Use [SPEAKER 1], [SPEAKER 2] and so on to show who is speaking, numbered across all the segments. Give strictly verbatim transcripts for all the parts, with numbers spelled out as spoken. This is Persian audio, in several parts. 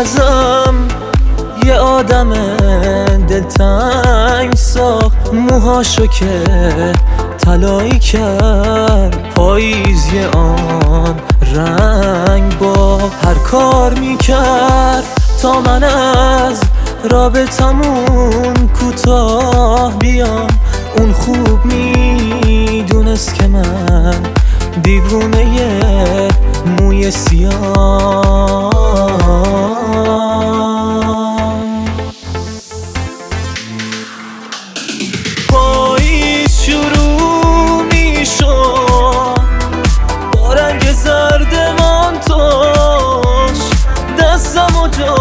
[SPEAKER 1] ازم یه آدم دلتنگ ساخت، موهاشو که طلایی کرد، پاییزی آن رنگ با هر کار میکرد تا من از رابطمون کوتاه بیام. اون خوب میدونست که من دیوونه موی سیاه. پاییز شروع میشد با رنگ زرد مانتوش، دستم و جا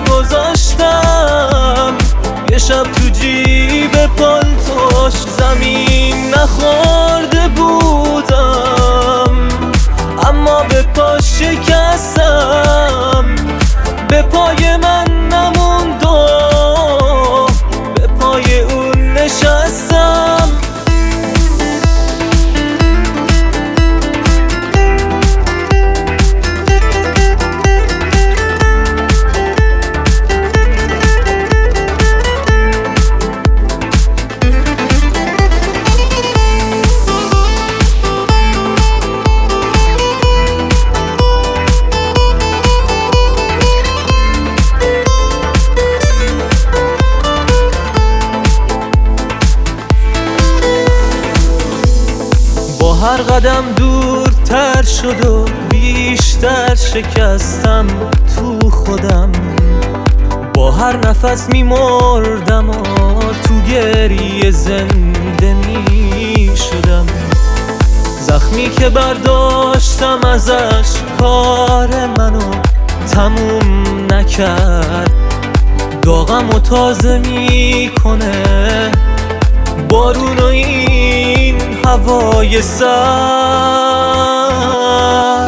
[SPEAKER 1] گذاشتم یه شب تو جیب پالتوش. زمین نخورده بودم اما به پا شکستم، به پای من نموند و به پای اون نشستم. هر قدم دورتر شد و بیشتر شکستم تو خودم، با هر نفس میمردم و تو گریه زنده میشدم. زخمی که برداشتم ازش کار منو تموم نکرد، داغم و تازه میکنه بارون و این هوای سرد.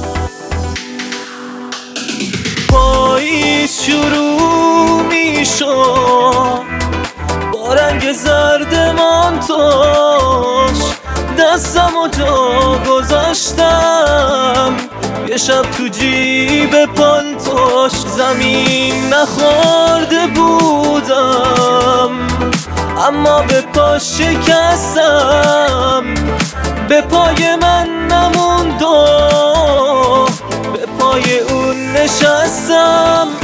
[SPEAKER 1] پاییز شروع میشد با رنگ زرد مانتوش، دستم و جا گذاشتم یه شب تو جیب پالتوش. زمین نخورده بودم اما به پا شکستم، به پای من نموند و به پای اون نشستم.